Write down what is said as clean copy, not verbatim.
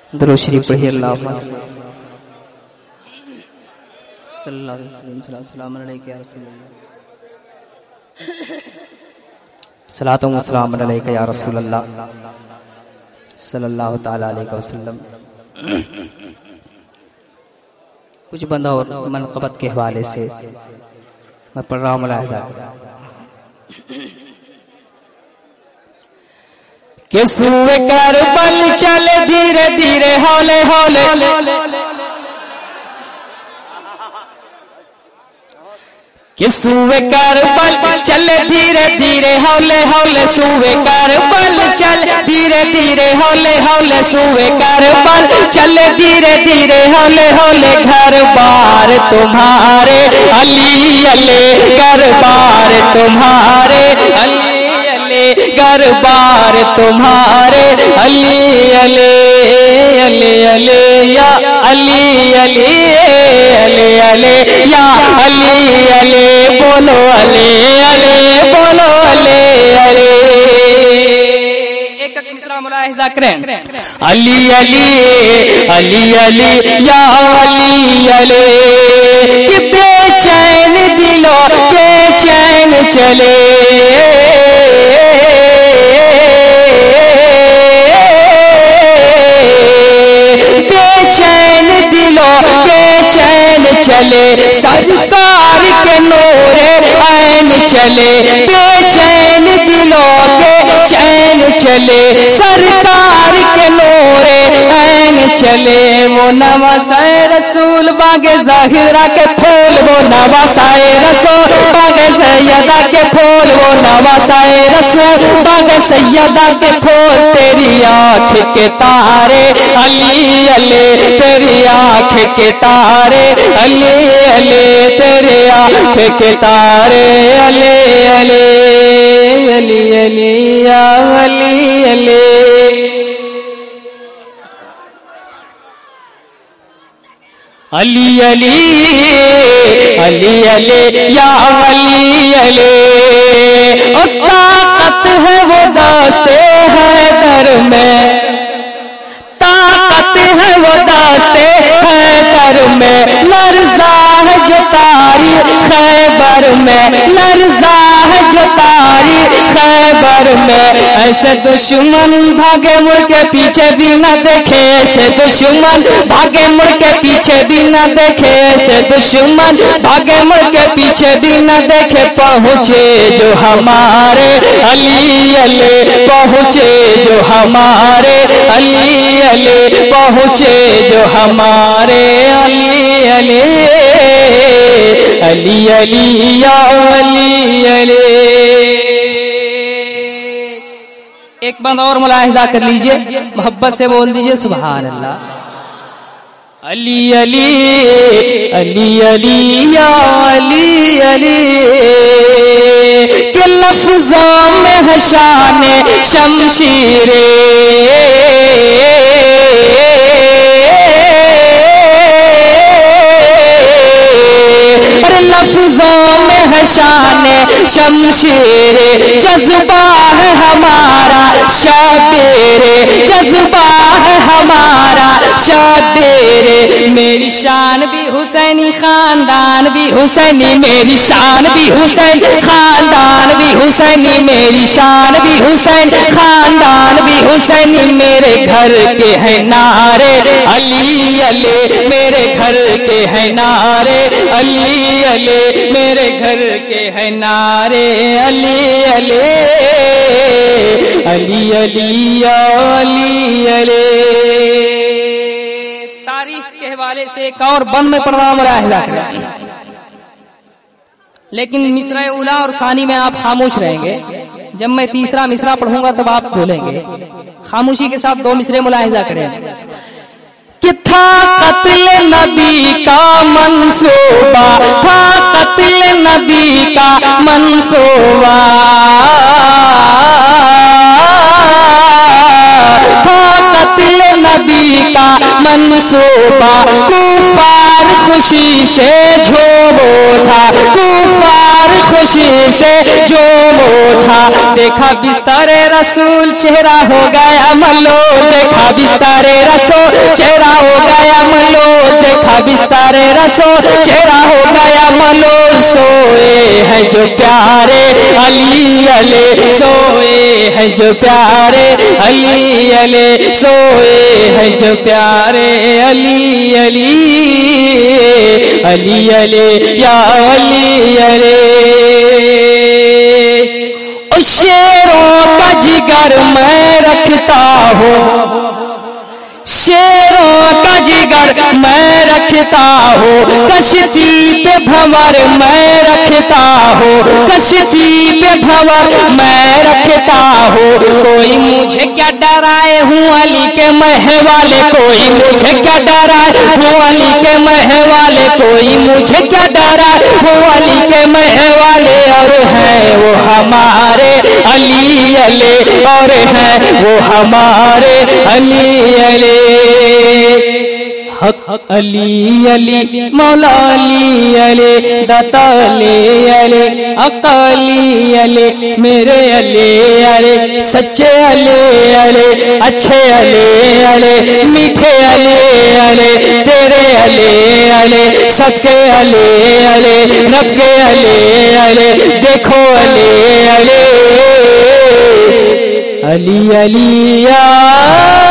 درود شریف پڑھیے اللہم صلی اللہ علیہ وسلم السلام علیکم یا رسول اللہ صلاۃ و سلام علیکم یا رسول اللہ صلی اللہ تعالی علیہ وسلم۔ کچھ بندہ اور منقبت کے حوالے سے میں پڑھ رہا ہوں، ملاحظہ کہ سوئے کربل چلے دھیرے دھیرے ہولے ہولے، کہ سوئے کربل چلے دھیرے دھیرے ہولے ہولے، سوئے کربل چلے دھیرے دھیرے ہولے ہولے، سوئے کربل چلے دھیرے دھیرے ہولے ہولے، گھر بار تمہارے علی علی، گھر بار تمہارے علی علی، گھر بار تمہارے علی علی علی علی، یا علی علی علی علی، یا علی علی، بولو علی علی، بولو علی علی۔ ایک ایک مصرع ملاحظہ کریں، علی علی علی علی، یا علی علی، کہ بے چین دلوں بے چین چلے، چلے سرکار کے نور عین چلے، بے چین دلوں کے چین چلے، سرکار کے نور عین چلے، وہ نواسائے رسول باغ ظاہرہ کے پھول، وہ نواسائے رسول باغ سیدہ کے پھول، وہ نواسائے رسول باغ سیدہ کے پھول، تیری آنکھ کے تارے علی علی، تیری آنکھ کے تارے علی علی، تیرے آنکھ کے تارے علی علی علی علی، یا علی علی۔ علی علی علی علی، یا علی علی، اور طاقت ہے وہ دستے حیدر میں، طاقت ہے وہ دستے حیدر میں، لرزا ہے جو تاریخ خیبر میں، لرزا ہے جو تاریخ خیبر میں، ایسے دشمن بھاگے مڑ کے پیچھے بھی نہ دیکھے، ایسے دشمن بھاگے مڑ کے پیچھے بھی نہ دیکھے، ایسے دشمن بھاگے مڑ کے پیچھے بھی نہ دیکھے، پہنچے جو ہمارے علی علی، پہنچے جو ہمارے علی علی، پہنچے جو ہمارے علی علی علی علی، یا علی علی۔ ایک بند اور ملاحظہ کر لیجئے، محبت سے بول دیجئے سبحان اللہ۔ علی علی علی علی، یا علی علی، کہ لفظوں میں ہے شان شمشیرے، لفظوں میں ہے شان شمشیر، جذبہ ہے ہمارا شبیر، جذبہ ہے ہمارا شبیر، میری شان بھی حسینی خاندان بھی حسینی، میری شان بھی حسین خاندان بھی حسینی، میری شان بھی حسین خاندان بھی حسینی، میرے گھر کے ہیں نعرے علی علی، میرے گھر کے ہیں نعرے علی علی، میرے گھر کے ہیں نعرے علی علی علی علی، یا علی علی۔ تاریخ کے حوالے سے ایک اور بند میں پڑھنا ملاحظہ کریں، لیکن مصرع اولا اور ثانی میں آپ خاموش رہیں گے، جب میں تیسرا مصرع پڑھوں گا تب آپ بولیں گے، خاموشی کے ساتھ دو مصرع ملاحظہ کریں۔ کہ تھا قتل نبی کا منصوبہ، تھا قتل نبی کا منصوبہ، تھا قتل نبی کا منصوبہ، کفار خوشی سے جھوم اٹھا، کفار خوشی سے جھوم اٹھا، دیکھا بستر رسول چہرہ ہو گیا ملو، دیکھا بستر رسول चेहरा हो गया मलोल, देखा बिस्तारे रसो, चेहरा हो गया मलोल। सोए हैं जो प्यारे अली अले, सोए हैं जो प्यारे अली अले, सोए हैं जो प्यारे अली अली, अली अले या अली अले। शेरों का जिगर मैं रखता हूँ, शेरों का जिगर मैं रखता हूँ, कश्ती पे भंवर मैं रखता हूँ, कश्ती पे भंवर मैं रखता हूँ। कोई मुझे क्या डराए, हूँ अली के महवाले, कोई मुझे क्या डराए, हूँ अली के महवाले, कोई मुझे क्या डराए, हूँ अली के महवाले। और हैं वो हमारे अली अले, और हैं वो हमारे अली अले। हक अली अली मौला अली अले, दाता अली अले, अकाली अले, मेरे अली अले, सच्चे अली अले, अच्छे अली अले, मीठे अली अले, तेरे अली अले, सबके अली अले, रब के अली अले, देखो अली अले, अली अली या